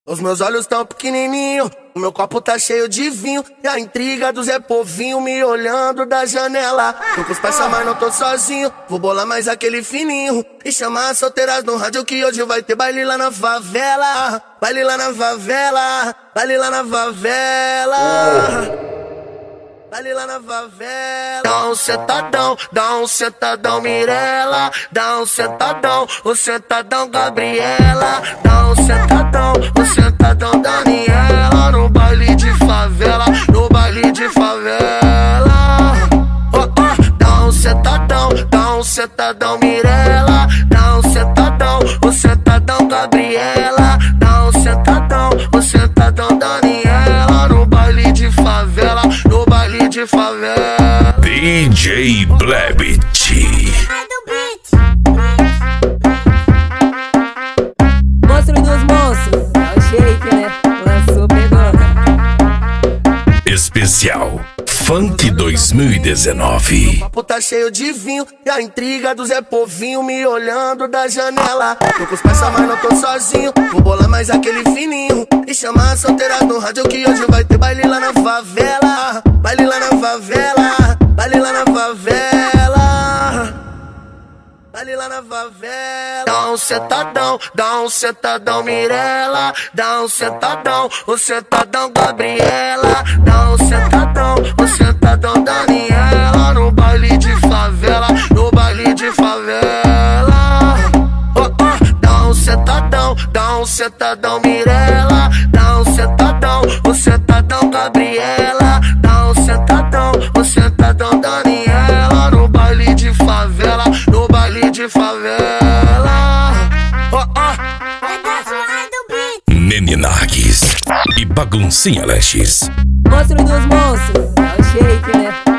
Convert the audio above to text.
Os meus olhos tão pequenininho, o meu copo tá cheio de vinho, e a intriga do Zé Povinho me olhando da janela. Tô com os parça, mas não tô sozinho, vou bolar mais aquele fininho e chamar as solteiras no rádio que hoje vai ter baile lá na favela. Baile lá na favela, baile lá na favela. Baile lá na favela. Dá um sentadão Mirella. Dá um sentadão, o sentadão Gabriela. Dá um sentadão Daniela. No baile de favela, no baile de favela. Oh, oh. Dá um sentadão Mirella. Dá um sentadão, o sentadão Gabriela. Dá um sentadão, o sentadão Daniela. No baile de favela, no baile de favela. DJ Blebit. Monstro dos monstros, é o shake, né? Lançou, pegou. Especial Funk 2019. O copo tá cheio de vinho, e a intriga do Zé Povinho me olhando da janela. Tô com os parça, mas não tô sozinho, vou bolar mais aquele fininho e chamar as solteiras no rádio que hoje vai ter baile lá na favela. Baile lá na favela, baile lá na favela. Baile lá na favela. Dá um sentadão Mirella. Dá um sentadão, o sentadão Gabriela. Dá um sentadão, o sentadão Daniela. No baile de favela, no baile de favela. Oh, oh. Dá um sentadão Mirella. Dá um sentadão, o sentadão Gabriela. Dá um sentadão, o sentadão Daniela. No baile de favela, no baile de favela. Oh, oh. Meninagues e Baguncinha Lestes. Monstro dos monstros, é o shake, né?